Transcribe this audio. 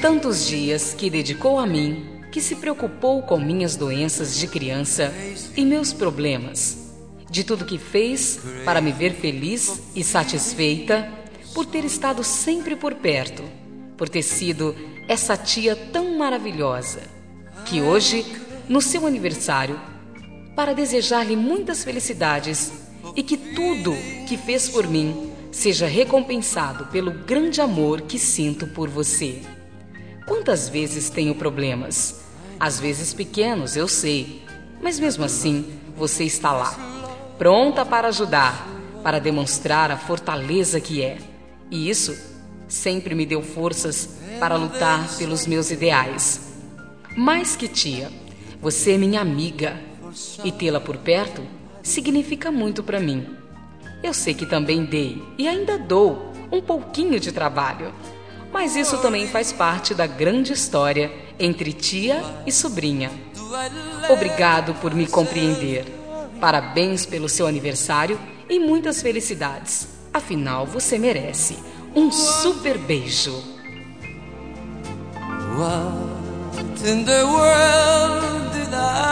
tantos dias que dedicou a mim, que se preocupou com minhas doenças de criança e meus problemas, de tudo que fez para me ver feliz e satisfeita, por ter estado sempre por perto, por ter sido essa tia tão maravilhosa, que hoje, no seu aniversário, para desejar-lhe muitas felicidades e que tudo que fez por mim seja recompensado pelo grande amor que sinto por você. Quantas vezes tenho problemas? Às vezes pequenos, eu sei, mas mesmo assim você está lá, pronta para ajudar, para demonstrar a fortaleza que é. E isso sempre me deu forças para lutar pelos meus ideais. Mais que tia, você é minha amiga e tê-la por perto significa muito para mim. Eu sei que também dei e ainda dou um pouquinho de trabalho, mas isso também faz parte da grande história entre tia e sobrinha. Obrigado por me compreender. Parabéns pelo seu aniversário e muitas felicidades. Afinal, você merece. Um super beijo. What in the world did I